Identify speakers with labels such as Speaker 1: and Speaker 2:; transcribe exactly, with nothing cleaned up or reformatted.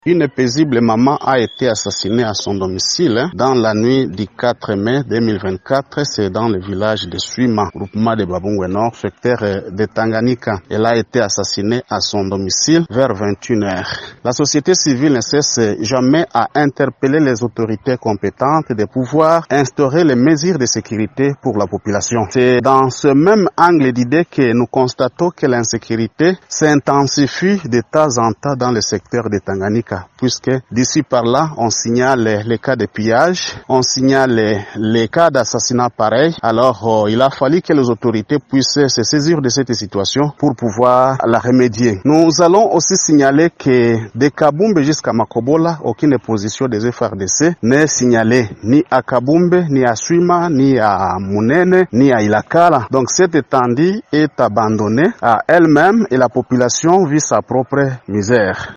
Speaker 1: Une paisible maman a été assassinée à son domicile dans la nuit du quatre mai deux mille vingt-quatre. C'est dans le village de Suima, groupement de Babungwe Nord, secteur de Tanganyika. Elle a été assassinée à son domicile vers vingt et une heures. La société civile ne cesse jamais à interpeller les autorités compétentes de pouvoir instaurer les mesures de sécurité pour la population. C'est dans ce même angle d'idée que nous constatons que l'insécurité s'intensifie de temps en temps dans le secteur de Tanganyika, puisque d'ici par là, on signale les, les cas de pillage, on signale les, les cas d'assassinat pareil. Alors, oh, il a fallu que les autorités puissent se saisir de cette situation pour pouvoir la remédier. Nous allons aussi signaler que de Kabumbe jusqu'à Makobola, aucune position des F R D C n'est signalée, ni à Kabumbe, ni à Suima, ni à Munene, ni à Ilakala. Donc, cette étendue est abandonnée à elle-même et la population vit sa propre misère.